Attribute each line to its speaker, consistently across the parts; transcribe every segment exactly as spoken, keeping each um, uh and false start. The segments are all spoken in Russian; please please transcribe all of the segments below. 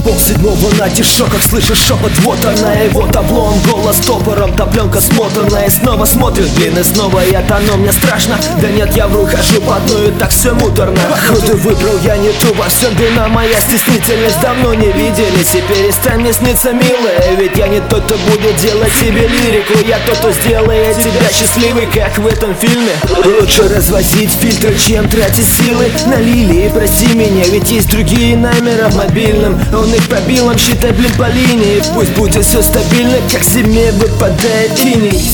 Speaker 1: Пол седьмого на тишоках, слышишь шепот, вот она его табло. Голос топором, та пленка смотанная. Снова смотрит, блин, и снова я тону. Мне страшно, да нет, я вру, хожу по дну, и так все муторно. Походу выбрал я не ту, во всем вина моя стеснительность. Давно не виделись, и перестань мне сниться, милая. Ведь я не тот, кто будет делать тебе лирику. Я тот, кто сделает тебя счастливой, как в этом фильме. Лучше развозить фильтры, чем тратить силы на лилии. Прости меня, ведь есть другие номера в мобильном. Он их пробил, считай, блин, по линии. Пусть будет все стабильно, как зиме выпадает иней.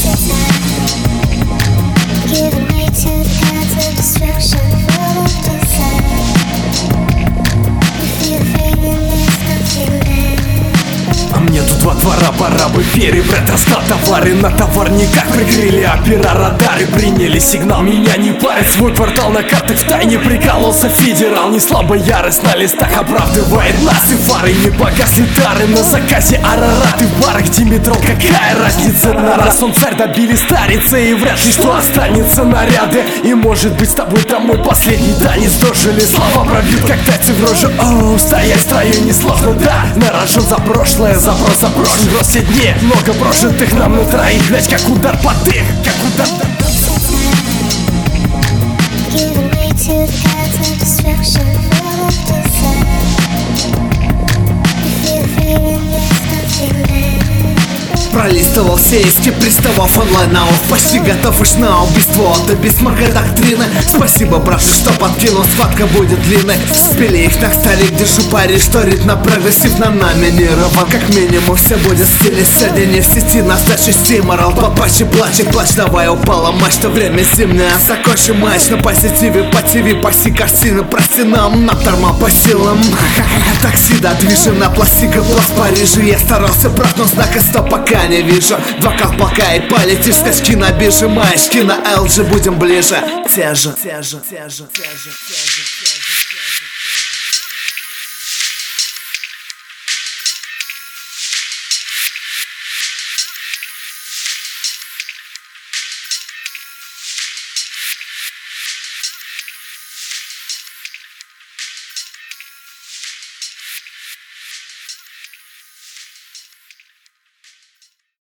Speaker 2: А мне тут во двора пора бы перебрать расклад товары. На товарниках прикрыли опера, радары приняли сигнал. Меня не парит, свой квартал на картах втайне прикололся федерал. Не слабая ярость на листах оправдывает нас, и фары не погасли тары. На заказе Арарат и в барах Димитрол, какая разница на раз. Он царь, добили старицы, и вряд ли что останется наряды. И может быть с тобой там мой последний танец. Дожили слова пробьют, как тайцы в рожу. Оу, стоять в строю несложно, да. Нарожен за прошлое, запрос заброшен. В все дни много прожитых нам на троих. Блять, как удар под дых, как удар.
Speaker 3: Пролистывал сеечки, приставав онлайн-ауф. Почти готов уж на убийство, это бисмарка доктрина. Спасибо, братцы, что подкинул, схватка будет длинной. Спили их на старик, держу пари, что ритм прогрессив нам номинирован. Как минимум все будет в стиле сегодня не в сети. На сдаче стиморал, папачи плачет, плач, давай упала мачта. Время зимнее, закончим матч на позитиве. По ТВ, паси картины, прости нам, нам торма по силам. Ха-ха-ха, такси, да, движем на пластика, пласт в Париже. Я старался, брат, но знака стоп пока не вижу. Два колпака и полетишь, скачки на бирже. Маечки на эл джи, будем ближе. Те же, те же, те же, те же, те же, те же.